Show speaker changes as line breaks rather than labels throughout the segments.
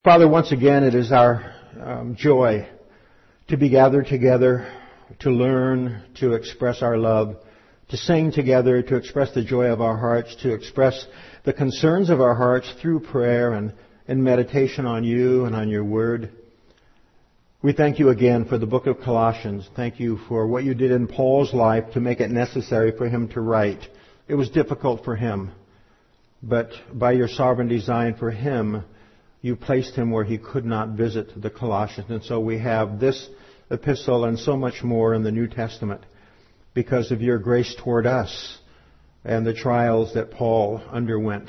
Father, once again, it is our joy to be gathered together, to learn, to express our love, to sing together, to express the joy of our hearts, to express the concerns of our hearts through prayer and meditation on you and on your word. We thank you again for the book of Colossians. Thank you for what you did in Paul's life to make it necessary for him to write. It was difficult for him, but by your sovereign design for him, you placed him where he could not visit the Colossians. And so we have this epistle and so much more in the New Testament because of your grace toward us and the trials that Paul underwent.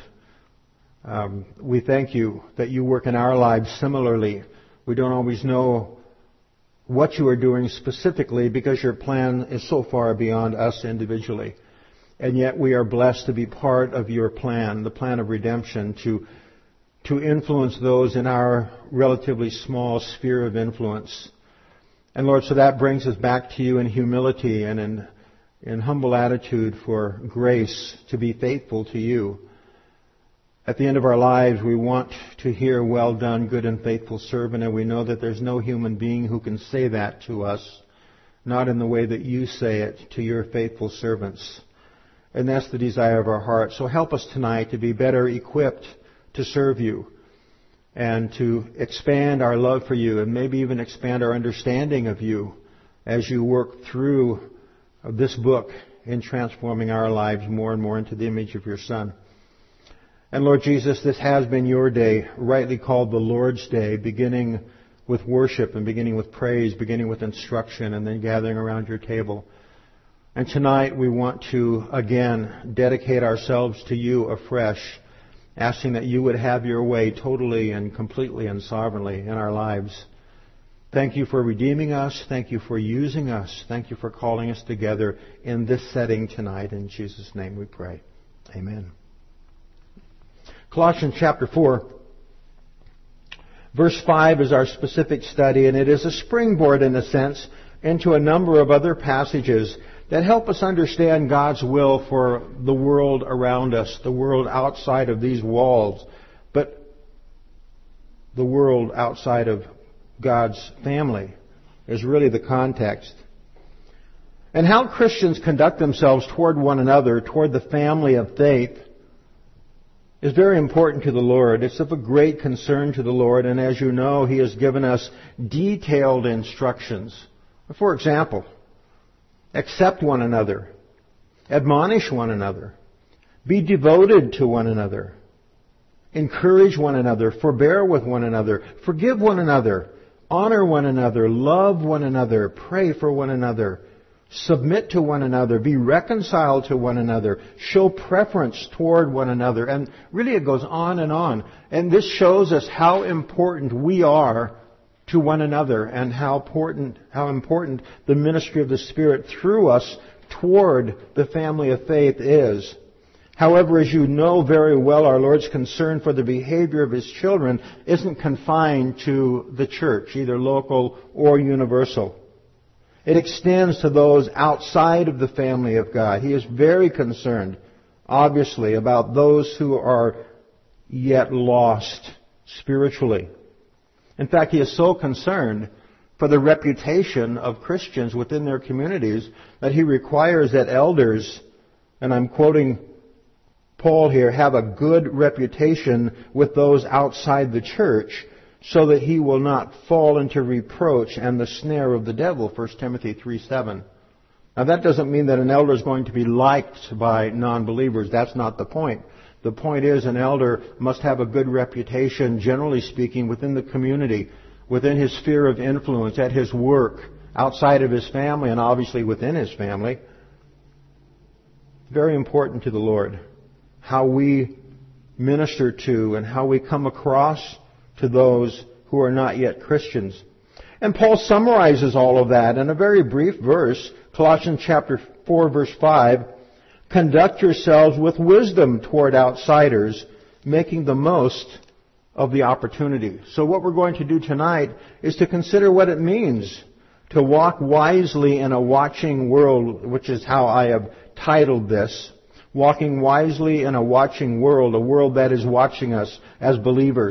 We thank you that you work in our lives similarly. We don't always know what you are doing specifically because your plan is so far beyond us individually. And yet we are blessed to be part of your plan, the plan of redemption, to influence those in our relatively small sphere of influence. And Lord, so that brings us back to you in humility and in humble attitude for grace to be faithful to you. At the end of our lives, we want to hear, "Well done, good and faithful servant," and we know that there's no human being who can say that to us, not in the way that you say it to your faithful servants. And that's the desire of our heart. So help us tonight to be better equipped to serve you and to expand our love for you and maybe even expand our understanding of you as you work through this book in transforming our lives more and more into the image of your Son. And Lord Jesus, this has been your day, rightly called the Lord's Day, beginning with worship and beginning with praise, beginning with instruction, and then gathering around your table. And tonight we want to again dedicate ourselves to you afresh, asking that you would have your way totally and completely and sovereignly in our lives. Thank you for redeeming us. Thank you for using us. Thank you for calling us together in this setting tonight. In Jesus' name we pray. Amen. Colossians chapter 4, verse 5 is our specific study, and it is a springboard in a sense into a number of other passages that help us understand God's will for the world around us, the world outside of these walls, but the world outside of God's family is really the context. And how Christians conduct themselves toward one another, toward the family of faith, is very important to the Lord. It's of a great concern to the Lord, and as you know, He has given us detailed instructions. For example, accept one another, admonish one another, be devoted to one another, encourage one another, forbear with one another, forgive one another, honor one another, love one another, pray for one another, submit to one another, be reconciled to one another, show preference toward one another. And really it goes on and on. And this shows us how important we are to one another and how important the ministry of the Spirit through us toward the family of faith is. However, as you know very well, our Lord's concern for the behavior of His children isn't confined to the church, either local or universal. It extends to those outside of the family of God. He is very concerned, obviously, about those who are yet lost spiritually. In fact, He is so concerned for the reputation of Christians within their communities that He requires that elders, and I'm quoting Paul here, have a good reputation with those outside the church, so that he will not fall into reproach and the snare of the devil, 1 Timothy 3:7. Now that doesn't mean that an elder is going to be liked by non-believers. That's not the point. The point is an elder must have a good reputation, generally speaking, within the community, within his sphere of influence, at his work, outside of his family, and obviously within his family. Very important to the Lord, how we minister to and how we come across to those who are not yet Christians. And Paul summarizes all of that in a very brief verse, Colossians chapter 4, verse 5. Conduct yourselves with wisdom toward outsiders, making the most of the opportunity. So what we're going to do tonight is to consider what it means to walk wisely in a watching world, which is how I have titled this. Walking wisely in a watching world, a world that is watching us as believers.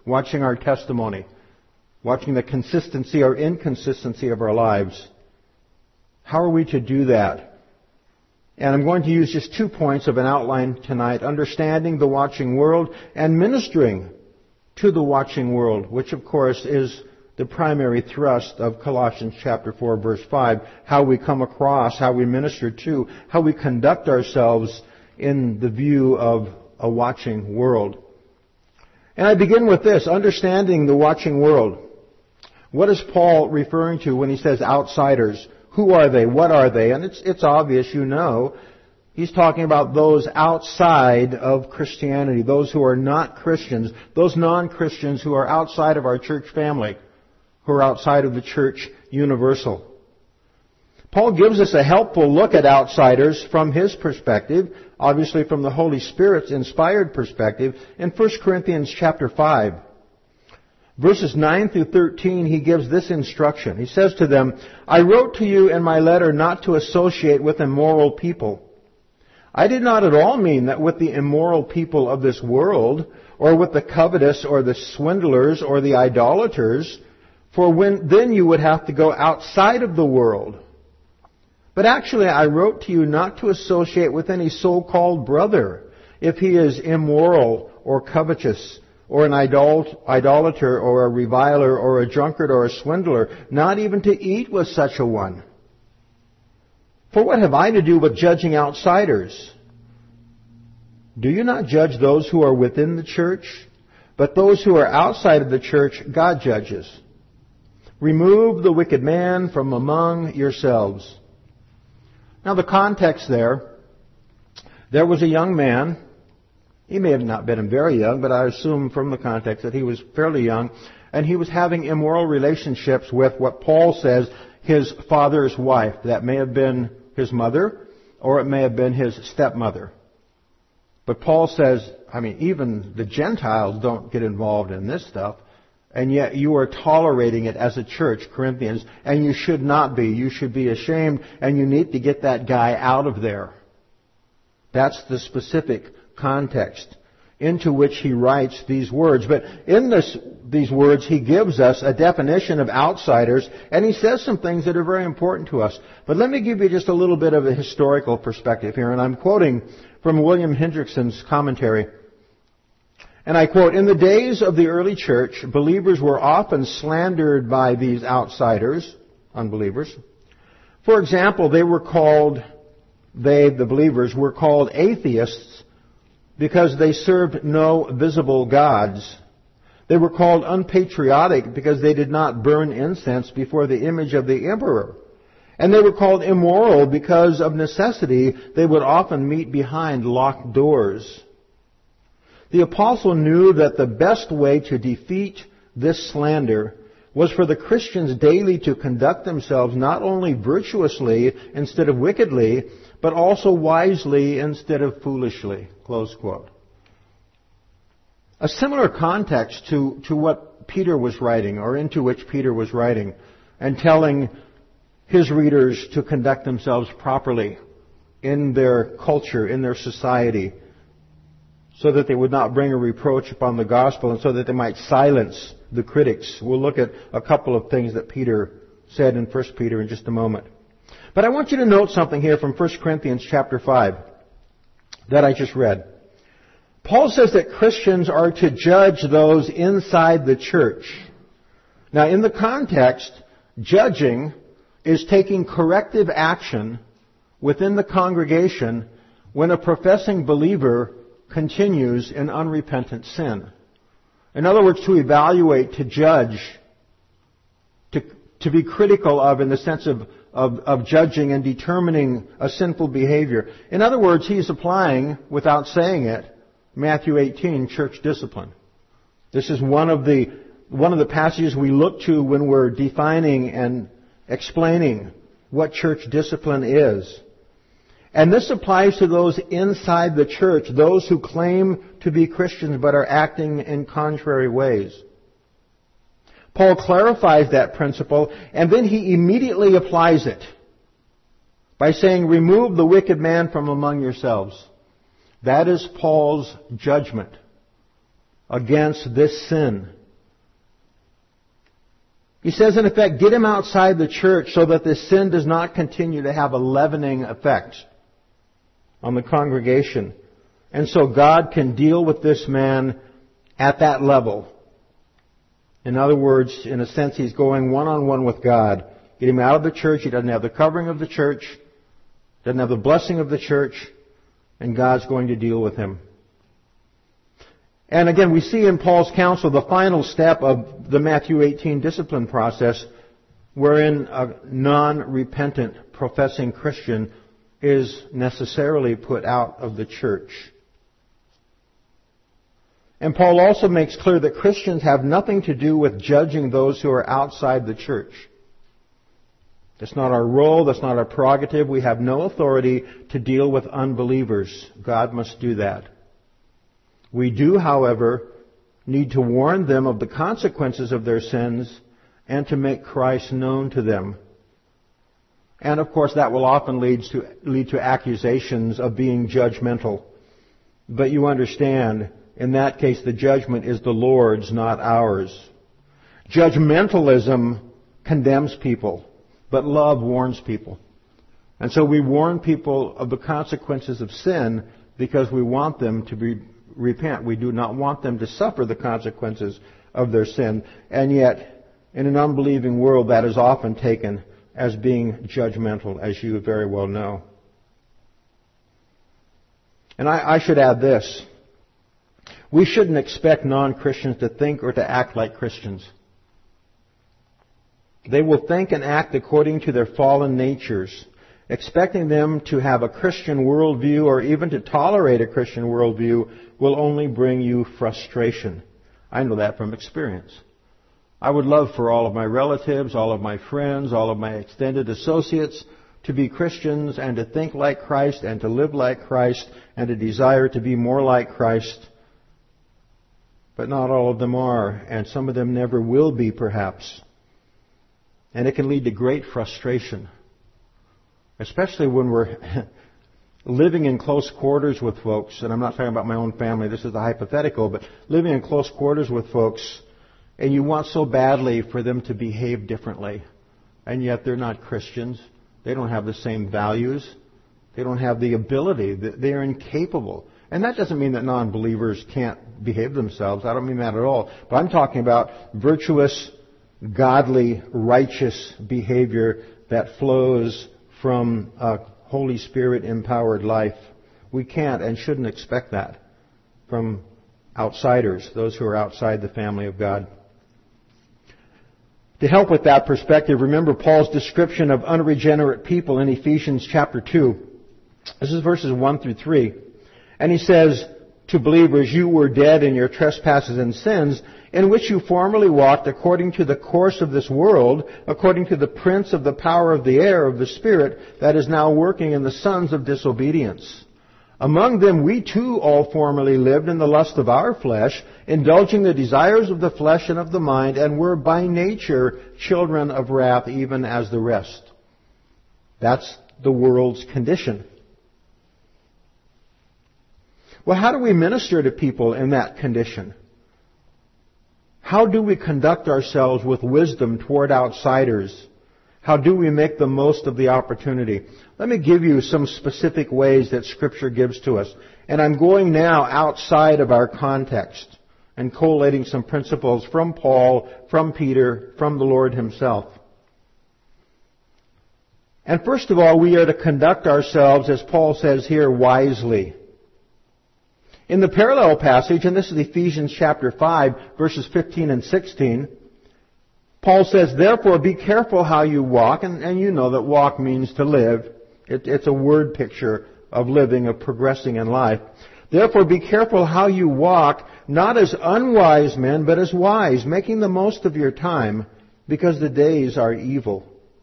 watching our testimony, watching the consistency or inconsistency of our lives. How are we to do that? And I'm going to use just 2 points of an outline tonight: understanding the watching world and ministering to the watching world, which of course is the primary thrust of Colossians chapter 4, verse 5, how we come across, how we minister to, how we conduct ourselves in the view of a watching world. And I begin with this: understanding the watching world. What is Paul referring to when he says outsiders? Who are they? What are they? And it's obvious, you know. He's talking about those outside of Christianity, those who are not Christians, those non-Christians who are outside of our church family, who are outside of the church universal. Paul gives us a helpful look at outsiders from his perspective, obviously from the Holy Spirit's inspired perspective, in 1 Corinthians chapter 5. Verses 9 through 13, he gives this instruction. He says to them, "I wrote to you in my letter not to associate with immoral people. I did not at all mean that with the immoral people of this world, or with the covetous, or the swindlers, or the idolaters, for then you would have to go outside of the world. But actually I wrote to you not to associate with any so-called brother, if he is immoral, or covetous, or an idolater, or a reviler, or a drunkard, or a swindler, not even to eat with such a one. For what have I to do with judging outsiders? Do you not judge those who are within the church? But those who are outside of the church, God judges. Remove the wicked man from among yourselves." Now the context there was a young man. He may have not been very young, but I assume from the context that he was fairly young, and he was having immoral relationships with what Paul says his father's wife. That may have been his mother, or it may have been his stepmother. But Paul says, even the Gentiles don't get involved in this stuff, and yet you are tolerating it as a church, Corinthians, and you should not be. You should be ashamed, and you need to get that guy out of there. That's the specific context into which he writes these words. But in these words, he gives us a definition of outsiders, and he says some things that are very important to us. But let me give you just a little bit of a historical perspective here, and I'm quoting from William Hendrickson's commentary. And I quote, "In the days of the early church, believers were often slandered by these outsiders, unbelievers. For example, the believers were called atheists because they served no visible gods. They were called unpatriotic because they did not burn incense before the image of the emperor. And they were called immoral because of necessity they would often meet behind locked doors. The apostle knew that the best way to defeat this slander was for the Christians daily to conduct themselves not only virtuously instead of wickedly, but also wisely instead of foolishly." Close quote. A similar context to what Peter was writing, or into which Peter was writing, and telling his readers to conduct themselves properly in their culture, in their society, so that they would not bring a reproach upon the gospel and so that they might silence the critics. We'll look at a couple of things that Peter said in 1 Peter in just a moment. But I want you to note something here from 1 Corinthians chapter 5 that I just read. Paul says that Christians are to judge those inside the church. Now, in the context, judging is taking corrective action within the congregation when a professing believer continues in unrepentant sin. In other words, to evaluate, to judge, to be critical of in the sense of judging and determining a sinful behavior. In other words, he's applying, without saying it, Matthew 18, church discipline. This is one of the passages we look to when we're defining and explaining what church discipline is. And this applies to those inside the church, those who claim to be Christians but are acting in contrary ways. Paul clarifies that principle, and then he immediately applies it by saying, "Remove the wicked man from among yourselves." That is Paul's judgment against this sin He says, in effect, get him outside the church so that this sin does not continue to have a leavening effect on the congregation. And so God can deal with this man at that level. In other words, in a sense, he's going one-on-one with God. Get him out of the church. He doesn't have the covering of the church, doesn't have the blessing of the church, and God's going to deal with him. And again, we see in Paul's counsel the final step of the Matthew 18 discipline process, wherein a non-repentant professing Christian is necessarily put out of the church. And Paul also makes clear that Christians have nothing to do with judging those who are outside the church. That's not our role, that's not our prerogative. We have no authority to deal with unbelievers. God must do that. We do, however, need to warn them of the consequences of their sins and to make Christ known to them. And of course that will often lead to accusations of being judgmental. But you understand, in that case the judgment is the Lord's, not ours. Judgmentalism condemns people, but love warns people. And so we warn people of the consequences of sin because we want them to repent. We do not want them to suffer the consequences of their sin. And yet, in an unbelieving world, that is often taken as being judgmental, as you very well know. And I should add this. We shouldn't expect non-Christians to think or to act like Christians. They will think and act according to their fallen natures. Expecting them to have a Christian worldview or even to tolerate a Christian worldview will only bring you frustration. I know that from experience. I would love for all of my relatives, all of my friends, all of my extended associates to be Christians and to think like Christ and to live like Christ and to desire to be more like Christ. But not all of them are, and some of them never will be, perhaps. And it can lead to great frustration, especially when we're living in close quarters with folks. And I'm not talking about my own family, this is a hypothetical, but living in close quarters with folks, and you want so badly for them to behave differently, and yet they're not Christians. They don't have the same values. They don't have the ability. They're incapable. And that doesn't mean that non-believers can't behave themselves. I don't mean that at all. But I'm talking about virtuous, godly, righteous behavior that flows from a Holy Spirit-empowered life. We can't and shouldn't expect that from outsiders, those who are outside the family of God. To help with that perspective, remember Paul's description of unregenerate people in Ephesians chapter 2. This is verses 1 through 3. And he says to believers, you were dead in your trespasses and sins, in which you formerly walked according to the course of this world, according to the prince of the power of the air, of the spirit that is now working in the sons of disobedience. Among them we too all formerly lived in the lust of our flesh, indulging the desires of the flesh and of the mind, and were by nature children of wrath, even as the rest. That's the world's condition. Well, how do we minister to people in that condition? How do we conduct ourselves with wisdom toward outsiders? How do we make the most of the opportunity? Let me give you some specific ways that Scripture gives to us. And I'm going now outside of our context and collating some principles from Paul, from Peter, from the Lord Himself. And first of all, we are to conduct ourselves, as Paul says here, wisely. In the parallel passage, and this is Ephesians chapter 5, verses 15 and 16, Paul says, therefore be careful how you walk, and you know that walk means to live. It's a word picture of living, of progressing in life. Therefore be careful how you walk, not as unwise men, but as wise, making the most of your time, because the days are evil.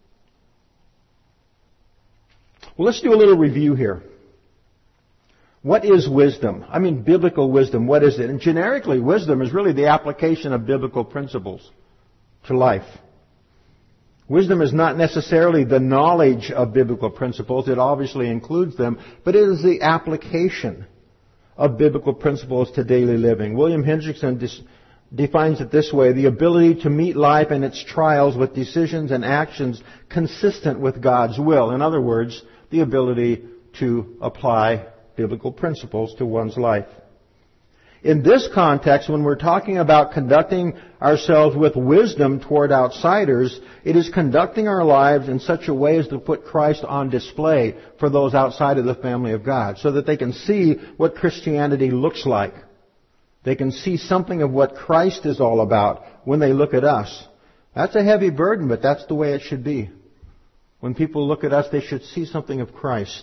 Well, let's do a little review here. What is wisdom? I mean, biblical wisdom. What is it? And generically, wisdom is really the application of biblical principles to life. Wisdom is not necessarily the knowledge of biblical principles. It obviously includes them, but it is the application of biblical principles to daily living. William Hendrickson defines it this way: the ability to meet life and its trials with decisions and actions consistent with God's will. In other words, the ability to apply biblical principles to one's life. In this context, when we're talking about conducting ourselves with wisdom toward outsiders, it is conducting our lives in such a way as to put Christ on display for those outside of the family of God, so that they can see what Christianity looks like. They can see something of what Christ is all about when they look at us. That's a heavy burden, but that's the way it should be. When people look at us, they should see something of Christ.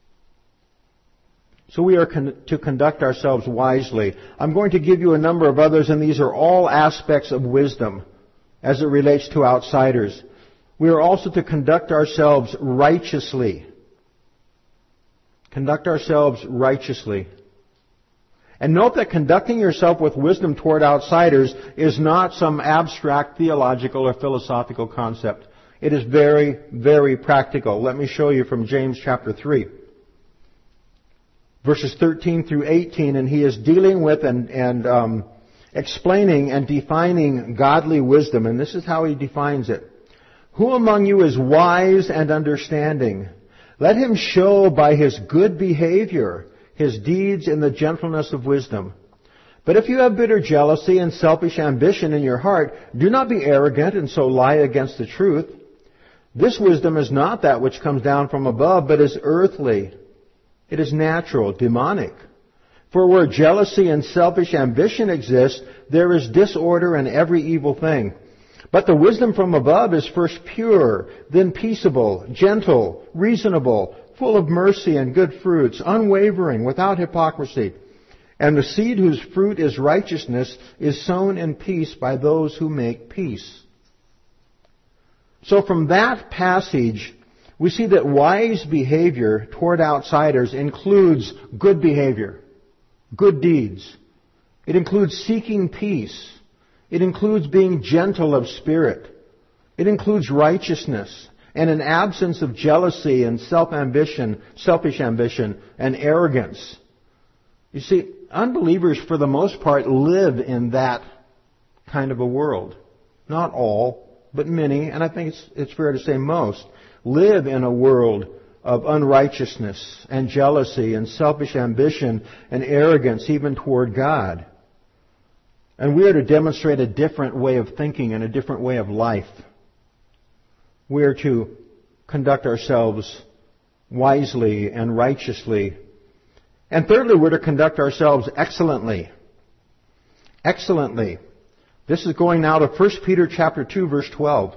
So we are to conduct ourselves wisely. I'm going to give you a number of others, and these are all aspects of wisdom as it relates to outsiders. We are also to conduct ourselves righteously. Conduct ourselves righteously. And note that conducting yourself with wisdom toward outsiders is not some abstract theological or philosophical concept. It is very, very practical. Let me show you from James chapter 3. Verses 13 through 18, and he is dealing with and explaining and defining godly wisdom, and this is how he defines it. Who among you is wise and understanding? Let him show by his good behavior his deeds in the gentleness of wisdom. But if you have bitter jealousy and selfish ambition in your heart, do not be arrogant and so lie against the truth. This wisdom is not that which comes down from above, but is earthly. It is natural, demonic. For where jealousy and selfish ambition exist, there is disorder and every evil thing. But the wisdom from above is first pure, then peaceable, gentle, reasonable, full of mercy and good fruits, unwavering, without hypocrisy. And the seed whose fruit is righteousness is sown in peace by those who make peace. So from that passage, we see that wise behavior toward outsiders includes good behavior, good deeds. It includes seeking peace. It includes being gentle of spirit. It includes righteousness and an absence of jealousy and selfish ambition, and arrogance. You see, unbelievers for the most part live in that kind of a world. Not all, but many, and I think it's fair to say most, live in a world of unrighteousness and jealousy and selfish ambition and arrogance even toward God. And we are to demonstrate a different way of thinking and a different way of life. We are to conduct ourselves wisely and righteously. And thirdly, we're to conduct ourselves excellently. Excellently. This is going now to 1 Peter chapter 2, verse 12.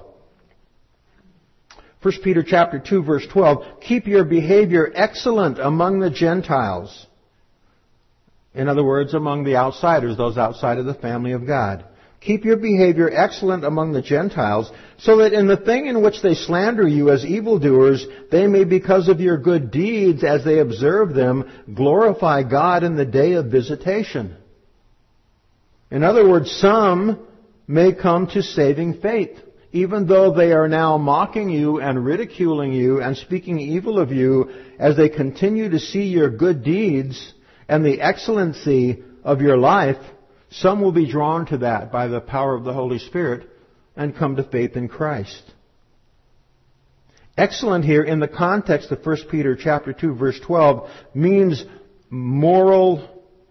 1 Peter chapter 2, verse 12. Keep your behavior excellent among the Gentiles. In other words, among the outsiders, those outside of the family of God. Keep your behavior excellent among the Gentiles, so that in the thing in which they slander you as evildoers, they may, because of your good deeds as they observe them, glorify God in the day of visitation. In other words, some may come to saving faith, even though they are now mocking you and ridiculing you and speaking evil of you, as they continue to see your good deeds and the excellency of your life. Some will be drawn to that by the power of the Holy Spirit and come to faith in Christ. Excellent here in the context of 1 Peter chapter 2 verse 12 means morally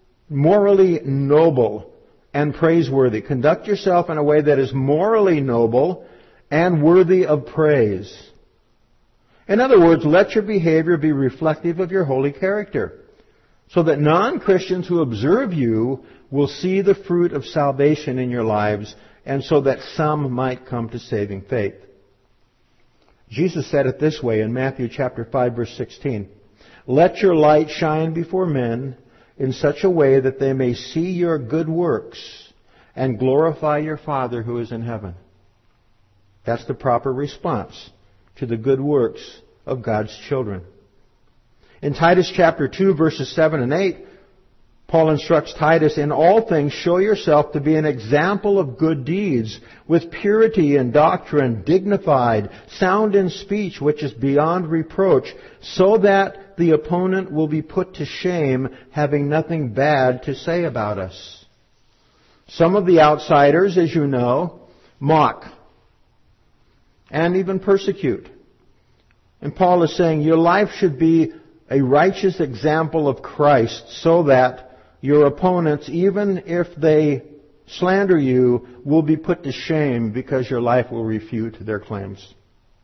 noble and praiseworthy. Conduct yourself in a way that is morally noble and worthy of praise. In other words, let your behavior be reflective of your holy character, so that non-Christians who observe you will see the fruit of salvation in your lives, and so that some might come to saving faith. Jesus said it this way in Matthew chapter 5, verse 16. Let your light shine before men in such a way that they may see your good works and glorify your Father who is in heaven. That's the proper response to the good works of God's children. In Titus chapter 2, verses 7 and 8, Paul instructs Titus, in all things show yourself to be an example of good deeds, with purity in doctrine, dignified, sound in speech, which is beyond reproach, so that the opponent will be put to shame, having nothing bad to say about us. Some of the outsiders, as you know, mock and even persecute. And Paul is saying your life should be a righteous example of Christ so that your opponents, even if they slander you, will be put to shame because your life will refute their claims.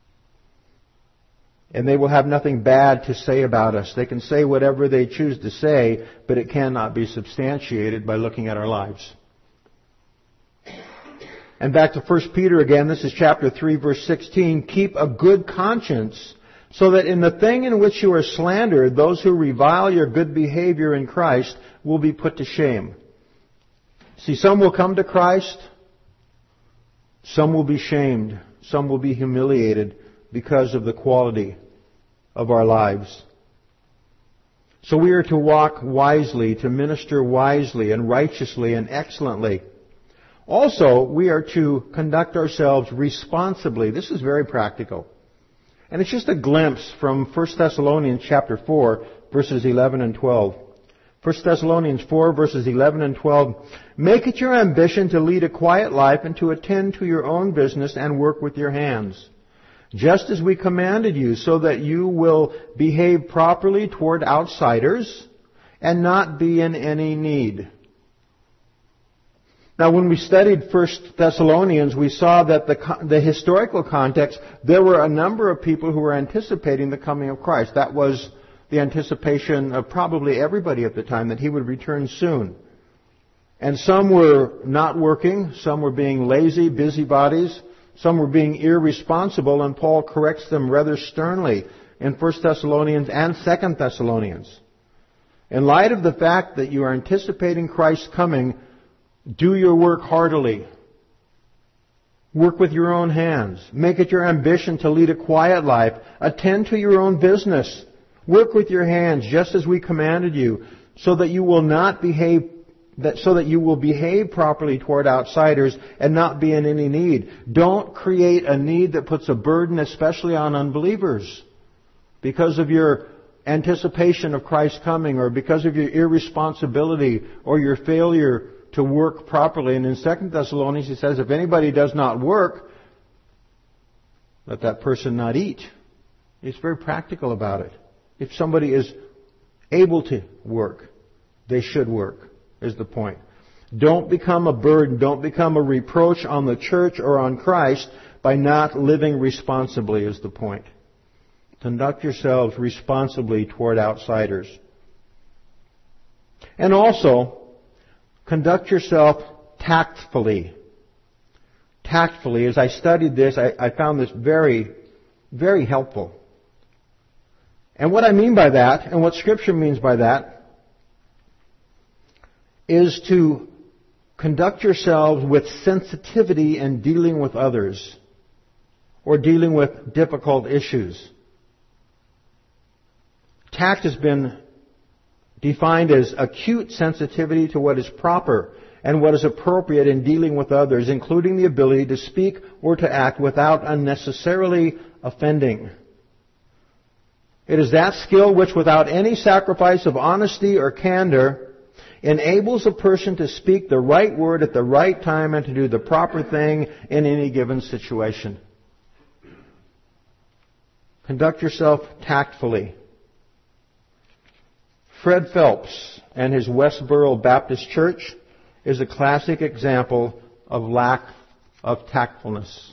And they will have nothing bad to say about us. They can say whatever they choose to say, but it cannot be substantiated by looking at our lives. And back to 1 Peter again, this is chapter 3, verse 16. Keep a good conscience, so that in the thing in which you are slandered, those who revile your good behavior in Christ will be put to shame. See, some will come to Christ, some will be shamed, some will be humiliated because of the quality of our lives. So we are to walk wisely, to minister wisely and righteously and excellently. Also, we are to conduct ourselves responsibly. This is very practical. And it's just a glimpse from 1 Thessalonians chapter 4, verses 11 and 12. 1 Thessalonians 4, verses 11 and 12. Make it your ambition to lead a quiet life and to attend to your own business and work with your hands, just as we commanded you, so that you will behave properly toward outsiders and not be in any need. Now, when we studied 1 Thessalonians, we saw that the historical context, there were a number of people who were anticipating the coming of Christ. That was the anticipation of probably everybody at the time, that He would return soon. And some were not working, some were being lazy, busybodies, some were being irresponsible, and Paul corrects them rather sternly in 1 Thessalonians and 2 Thessalonians. In light of the fact that you are anticipating Christ's coming, do your work heartily. Work with your own hands. Make it your ambition to lead a quiet life. Attend to your own business. Work with your hands just as we commanded you, so that you will behave properly toward outsiders and not be in any need. Don't create a need that puts a burden especially on unbelievers because of your anticipation of Christ's coming, or because of your irresponsibility or your failure to work properly. And in 2 Thessalonians he says, if anybody does not work, let that person not eat. He's very practical about it. If somebody is able to work, they should work, is the point. Don't become a burden, don't become a reproach on the church or on Christ by not living responsibly, is the point. Conduct yourselves responsibly toward outsiders. And also, conduct yourself tactfully. Tactfully, as I studied this, I found this very, very helpful. And what I mean by that, and what Scripture means by that, is to conduct yourselves with sensitivity in dealing with others, or dealing with difficult issues. Tact has been defined as acute sensitivity to what is proper and what is appropriate in dealing with others, including the ability to speak or to act without unnecessarily offending. It is that skill which, without any sacrifice of honesty or candor, enables a person to speak the right word at the right time and to do the proper thing in any given situation. Conduct yourself tactfully. Fred Phelps and his Westboro Baptist Church is a classic example of lack of tactfulness,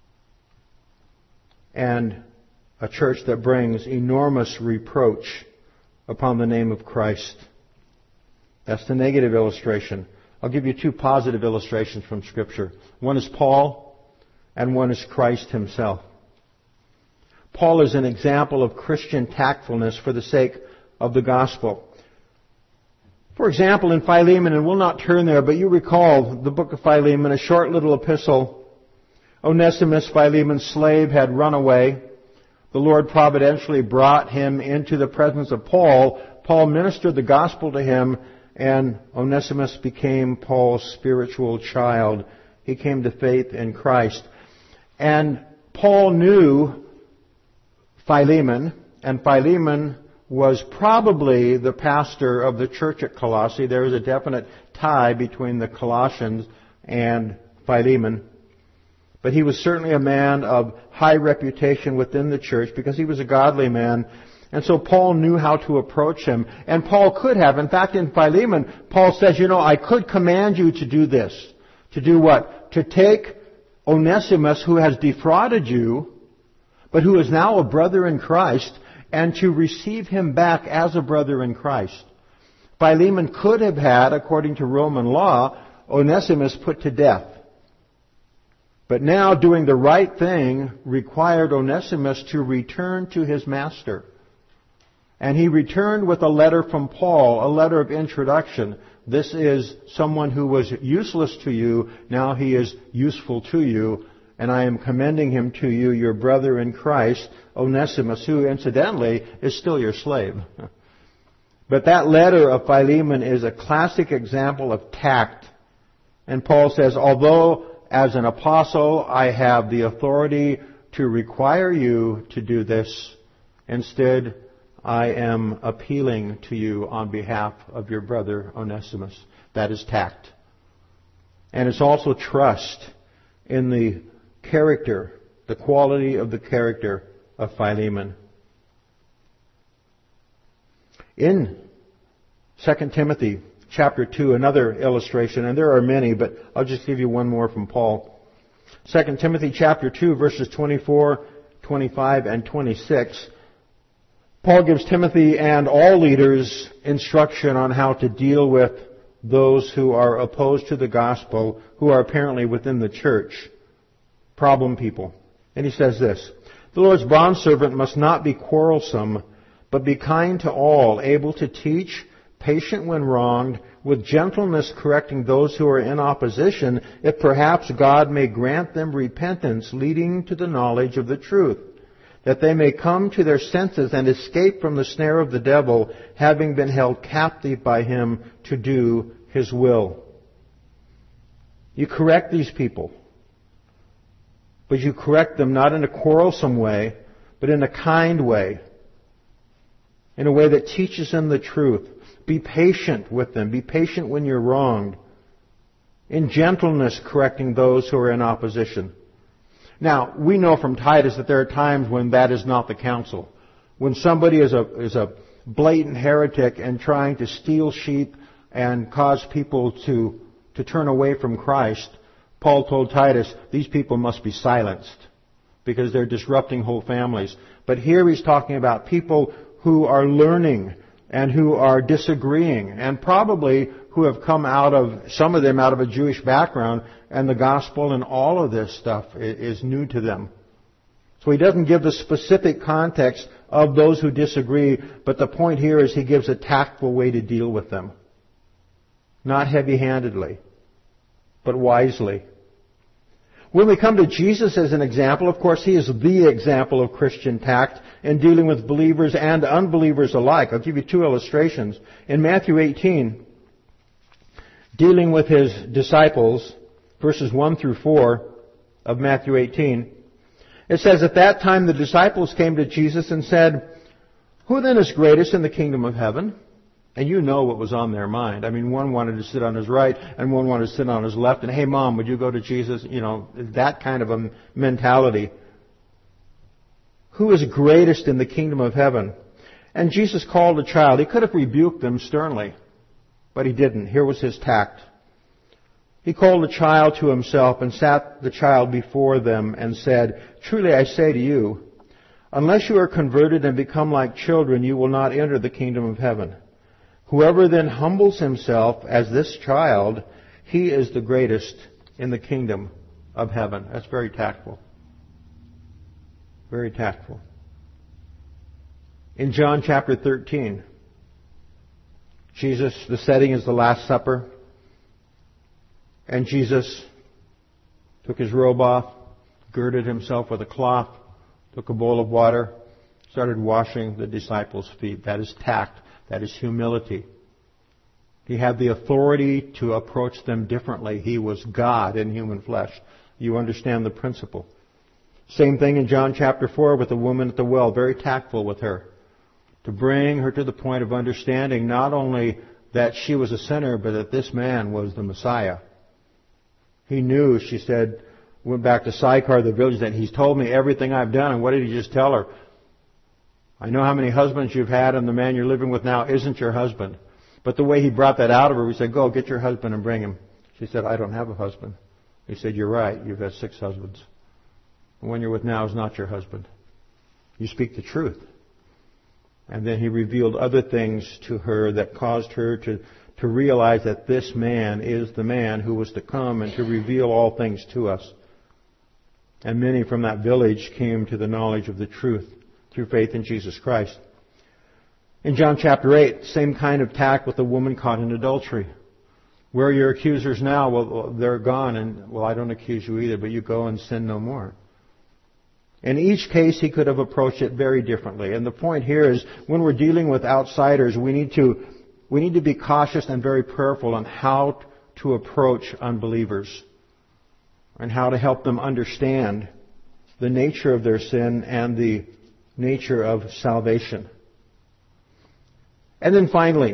and a church that brings enormous reproach upon the name of Christ. That's the negative illustration. I'll give you two positive illustrations from Scripture. One is Paul, and one is Christ Himself. Paul is an example of Christian tactfulness for the sake of the gospel. For example, in Philemon, and we'll not turn there, but you recall the book of Philemon, a short little epistle. Onesimus, Philemon's slave, had run away. The Lord providentially brought him into the presence of Paul. Paul ministered the gospel to him, and Onesimus became Paul's spiritual child. He came to faith in Christ. And Paul knew Philemon, and Philemon was probably the pastor of the church at Colossae. There is a definite tie between the Colossians and Philemon. But he was certainly a man of high reputation within the church because he was a godly man. And so Paul knew how to approach him. And Paul could have. In fact, in Philemon, Paul says, I could command you to do this. To do what? To take Onesimus, who has defrauded you, but who is now a brother in Christ, and to receive him back as a brother in Christ. Philemon could have had, according to Roman law, Onesimus put to death. But now doing the right thing required Onesimus to return to his master. And he returned with a letter from Paul, a letter of introduction. This is someone who was useless to you. Now he is useful to you. And I am commending him to you, your brother in Christ, Onesimus, who incidentally is still your slave. But that letter of Philemon is a classic example of tact. And Paul says, although as an apostle I have the authority to require you to do this, instead I am appealing to you on behalf of your brother Onesimus. That is tact. And it's also trust in the character, the quality of the character of Philemon. In 2 Timothy chapter 2, another illustration, and there are many, but I'll just give you one more from Paul. 2 Timothy chapter 2, verses 24, 25, and 26. Paul gives Timothy and all leaders instruction on how to deal with those who are opposed to the gospel, who are apparently within the church, problem people. And he says this, the Lord's bondservant must not be quarrelsome, but be kind to all, able to teach, patient when wronged, with gentleness correcting those who are in opposition, if perhaps God may grant them repentance leading to the knowledge of the truth, that they may come to their senses and escape from the snare of the devil, having been held captive by him to do his will. You correct these people, but you correct them not in a quarrelsome way, but in a kind way, in a way that teaches them the truth. Be patient with them. Be patient when you're wronged. In gentleness correcting those who are in opposition. Now, we know from Titus that there are times when that is not the counsel. When somebody is a blatant heretic and trying to steal sheep and cause people to turn away from Christ, Paul told Titus, these people must be silenced because they're disrupting whole families. But here he's talking about people who are learning and who are disagreeing, and probably who have come some of them out of a Jewish background, and the gospel and all of this stuff is new to them. So he doesn't give the specific context of those who disagree, but the point here is he gives a tactful way to deal with them. Not heavy-handedly, but wisely. When we come to Jesus as an example, of course, he is the example of Christian tact in dealing with believers and unbelievers alike. I'll give you two illustrations. In Matthew 18, dealing with his disciples, verses 1 through 4 of Matthew 18, it says, at that time the disciples came to Jesus and said, who then is greatest in the kingdom of heaven? And you know what was on their mind. I mean, one wanted to sit on his right and one wanted to sit on his left. And, hey, Mom, would you go to Jesus? That kind of a mentality. Who is greatest in the kingdom of heaven? And Jesus called a child. He could have rebuked them sternly, but he didn't. Here was his tact. He called the child to himself and sat the child before them and said, truly I say to you, unless you are converted and become like children, you will not enter the kingdom of heaven. Whoever then humbles himself as this child, he is the greatest in the kingdom of heaven. That's very tactful. Very tactful. In John chapter 13, Jesus, the setting is the Last Supper, and Jesus took his robe off, girded himself with a cloth, took a bowl of water, started washing the disciples' feet. That is tact. That is humility. He had the authority to approach them differently. He was God in human flesh. You understand the principle. Same thing in John chapter 4 with the woman at the well. Very tactful with her. to bring her to the point of understanding not only that she was a sinner, but that this man was the Messiah. He knew, she said, went back to Sychar, the village, that he's told me everything I've done. And what did he just tell her? I know how many husbands you've had, and the man you're living with now isn't your husband. But the way he brought that out of her, he said, go, get your husband and bring him. She said, I don't have a husband. He said, you're right, you've had 6 husbands. The one you're with now is not your husband. You speak the truth. And then he revealed other things to her that caused her to realize that this man is the man who was to come and to reveal all things to us. And many from that village came to the knowledge of the truth through faith in Jesus Christ. In John chapter 8, same kind of tact with the woman caught in adultery. Where are your accusers now? Well, they're gone, and, well, I don't accuse you either, but you go and sin no more. In each case, he could have approached it very differently. And the point here is, when we're dealing with outsiders, we need to be cautious and very prayerful on how to approach unbelievers and how to help them understand the nature of their sin and the nature of salvation. And then finally,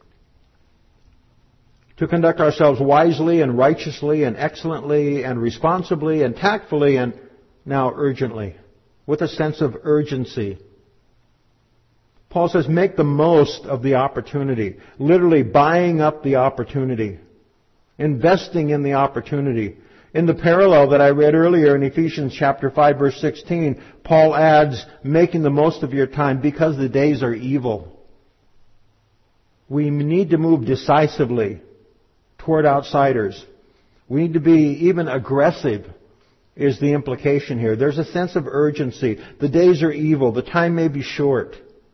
to conduct ourselves wisely and righteously and excellently and responsibly and tactfully and now urgently, with a sense of urgency. Paul says, make the most of the opportunity. Literally buying up the opportunity. Investing in the opportunity. In the parallel that I read earlier in Ephesians chapter 5 verse 16, Paul adds, making the most of your time because the days are evil. We need to move decisively toward outsiders. We need to be even aggressive, is the implication here. There's a sense of urgency. The days are evil. The time may be short.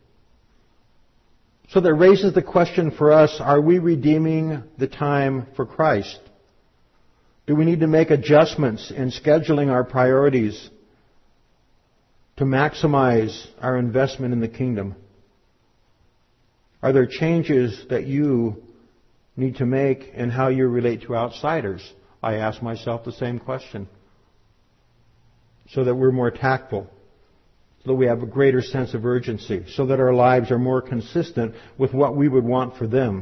So that raises the question for us, are we redeeming the time for Christ? Do we need to make adjustments in scheduling our priorities to maximize our investment in the kingdom? Are there changes that you need to make in how you relate to outsiders? I ask myself the same question. So that we're more tactful, so that we have a greater sense of urgency, so that our lives are more consistent with what we would want for them.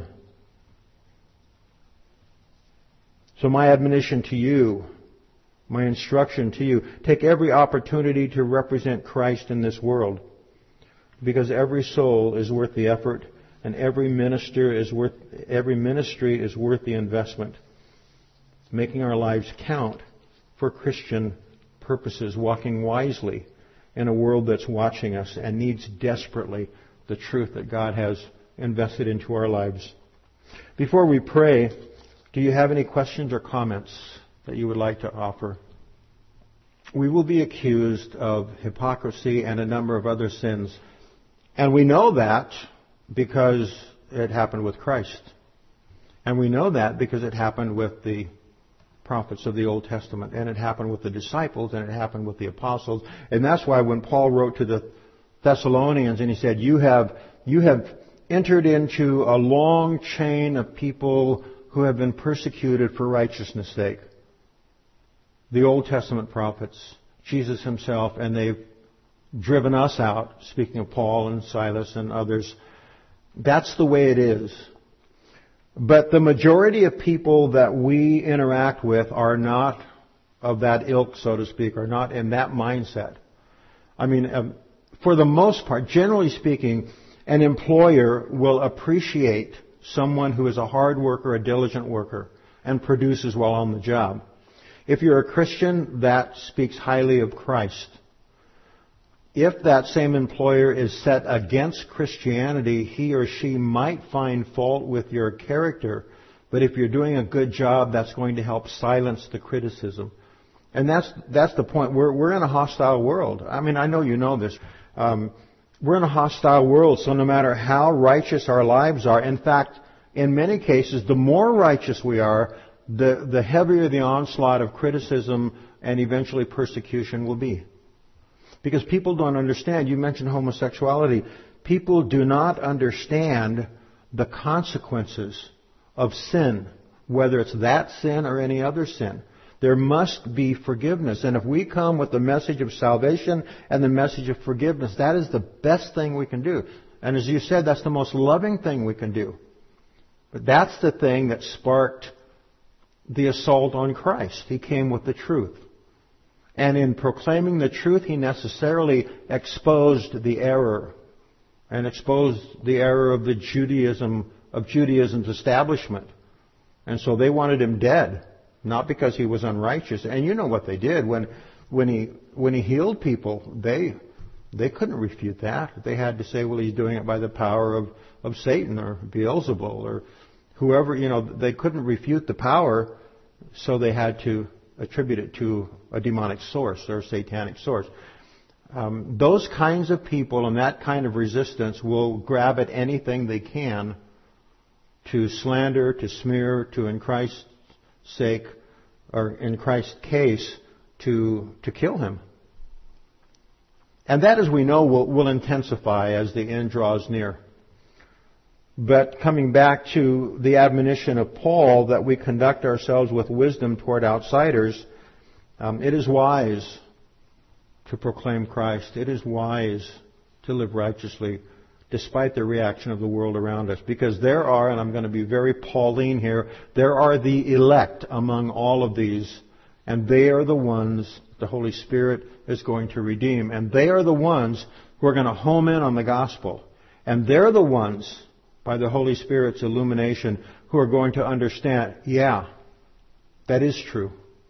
So my admonition to you, my instruction to you, take every opportunity to represent Christ in this world, because every soul is worth the effort, and every ministry is worth the investment. Making our lives count for Christian purposes, walking wisely in a world that's watching us and needs desperately the truth that God has invested into our lives. Before we pray, do you have any questions or comments that you would like to offer? We will be accused of hypocrisy and a number of other sins. And we know that because it happened with Christ. And we know that because it happened with the prophets of the Old Testament, and it happened with the disciples, and it happened with the apostles. And that's why when Paul wrote to the Thessalonians and he said, you have entered into a long chain of people who have been persecuted for righteousness' sake. The Old Testament prophets, Jesus himself, and they've driven us out, speaking of Paul and Silas and others. That's the way it is. But the majority of people that we interact with are not of that ilk, so to speak, are not in that mindset. I mean, for the most part, generally speaking, an employer will appreciate someone who is a hard worker, a diligent worker, and produces while on the job. If you're a Christian, that speaks highly of Christ. If that same employer is set against Christianity, he or she might find fault with your character. But if you're doing a good job, that's going to help silence the criticism. And that's the point. We're in a hostile world. I mean, I know you know this. We're in a hostile world, so no matter how righteous our lives are, in fact, in many cases, the more righteous we are, the heavier the onslaught of criticism and eventually persecution will be. Because people don't understand. You mentioned homosexuality. People do not understand the consequences of sin, whether it's that sin or any other sin. There must be forgiveness. And if we come with the message of salvation and the message of forgiveness, that is the best thing we can do. And as you said, that's the most loving thing we can do. But that's the thing that sparked the assault on Christ. He came with the truth. And in proclaiming the truth, He necessarily exposed the error. And exposed the error of Judaism's establishment. And so they wanted Him dead. Not because He was unrighteous. And you know what they did. When He healed people, they couldn't refute that. They had to say, well, He's doing it by the power of Satan or Beelzebul or whoever. They couldn't refute the power, so they had to attribute it to a demonic source or a satanic source. Those kinds of people and that kind of resistance will grab at anything they can to slander, to smear, to, in Christ's sake, or in Christ's case, to kill Him. And that, as we know, will intensify as the end draws near. But coming back to the admonition of Paul that we conduct ourselves with wisdom toward outsiders, it is wise to proclaim Christ. It is wise to live righteously despite the reaction of the world around us. Because there are, and I'm going to be very Pauline here, there are the elect among all of these, and they are the ones the Holy Spirit is going to redeem. And they are the ones who are going to home in on the gospel. And they're the ones, by the Holy Spirit's illumination, who are going to understand, yeah, that is true.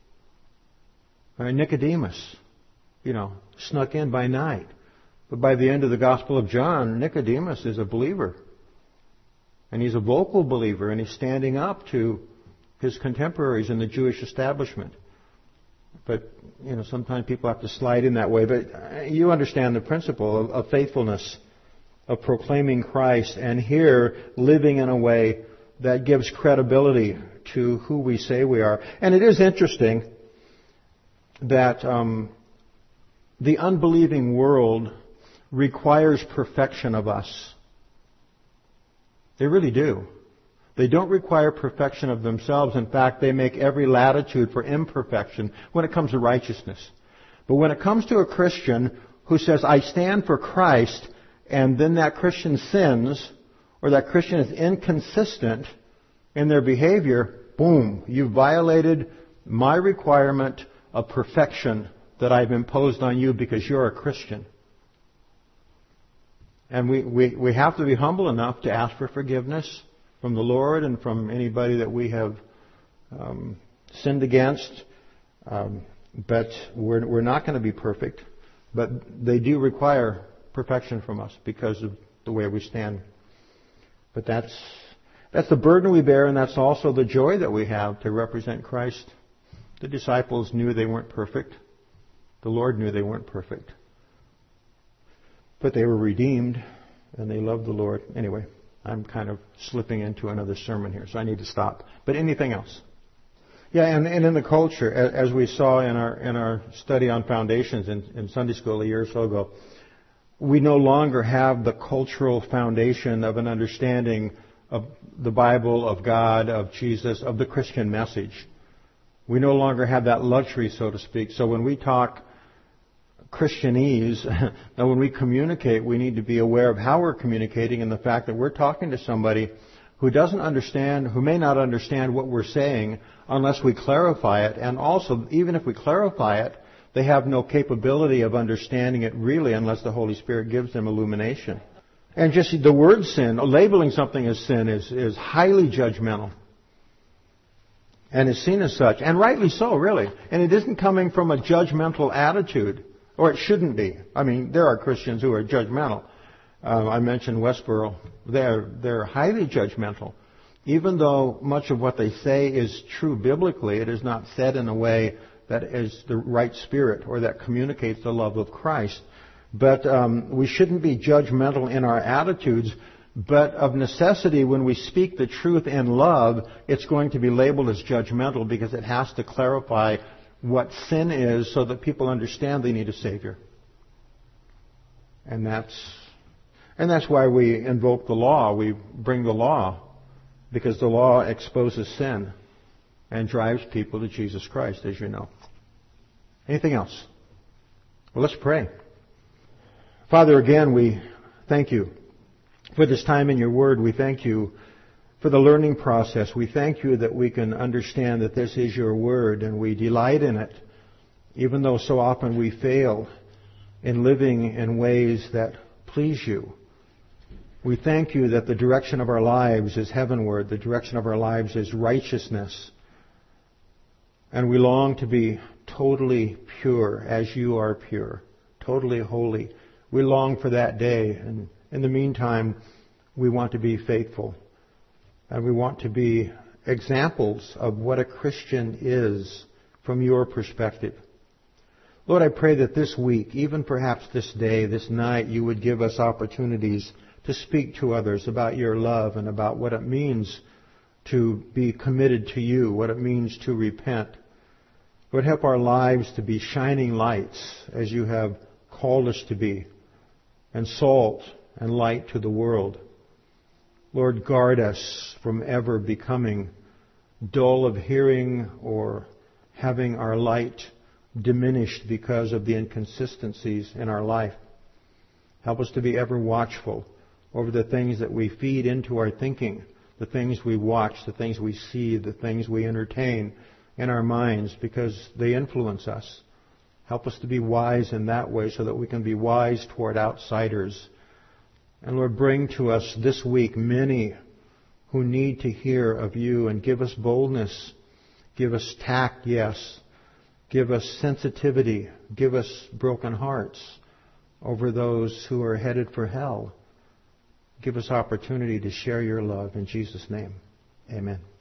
Nicodemus, snuck in by night. But by the end of the Gospel of John, Nicodemus is a believer. And he's a vocal believer, and he's standing up to his contemporaries in the Jewish establishment. But, sometimes people have to slide in that way. But you understand the principle of faithfulness, of proclaiming Christ, and here living in a way that gives credibility to who we say we are. And it is interesting that the unbelieving world requires perfection of us. They really do. They don't require perfection of themselves. In fact, they make every latitude for imperfection when it comes to righteousness. But when it comes to a Christian who says, I stand for Christ, and then that Christian sins, or that Christian is inconsistent in their behavior, boom, you violated my requirement of perfection that I've imposed on you because you're a Christian. And we have to be humble enough to ask for forgiveness from the Lord and from anybody that we have sinned against. But we're not going to be perfect. But they do require perfection from us because of the way we stand. But that's the burden we bear, and that's also the joy that we have to represent Christ. The disciples knew they weren't perfect. The Lord knew they weren't perfect. But they were redeemed, and they loved the Lord. Anyway, I'm kind of slipping into another sermon here, so I need to stop. But anything else? Yeah, and in the culture, as we saw in our study on foundations in Sunday school a year or so ago, we no longer have the cultural foundation of an understanding of the Bible, of God, of Jesus, of the Christian message. We no longer have that luxury, so to speak. So when we talk Christianese, and when we communicate, we need to be aware of how we're communicating and the fact that we're talking to somebody who doesn't understand, who may not understand what we're saying unless we clarify it. And also, even if we clarify it, they have no capability of understanding it really unless the Holy Spirit gives them illumination. And just the word sin, labeling something as sin is highly judgmental. And is seen as such. And rightly so, really. And it isn't coming from a judgmental attitude. Or it shouldn't be. I mean, there are Christians who are judgmental. I mentioned Westboro. They're highly judgmental. Even though much of what they say is true biblically, it is not said in a way that is the right spirit or that communicates the love of Christ. But we shouldn't be judgmental in our attitudes. But of necessity, when we speak the truth in love, it's going to be labeled as judgmental because it has to clarify what sin is so that people understand they need a Savior. And that's why we invoke the law. We bring the law because the law exposes sin and drives people to Jesus Christ, as you know. Anything else? Well, let's pray. Father, again, we thank you for this time in your word. We thank you for the learning process. We thank you that we can understand that this is your word and we delight in it, even though so often we fail in living in ways that please you. We thank you that the direction of our lives is heavenward. The direction of our lives is righteousness. And we long to be totally pure as you are pure, totally holy. We long for that day. And in the meantime, we want to be faithful. And we want to be examples of what a Christian is from your perspective. Lord, I pray that this week, even perhaps this day, this night, you would give us opportunities to speak to others about your love and about what it means to be committed to you, what it means to repent. Lord, help our lives to be shining lights as you have called us to be, and salt and light to the world. Lord, guard us from ever becoming dull of hearing or having our light diminished because of the inconsistencies in our life. Help us to be ever watchful over the things that we feed into our thinking, the things we watch, the things we see, the things we entertain in our minds, because they influence us. Help us to be wise in that way so that we can be wise toward outsiders. And Lord, bring to us this week many who need to hear of you, and give us boldness, give us tact, yes, give us sensitivity, give us broken hearts over those who are headed for hell. Give us opportunity to share your love. In Jesus' name, amen.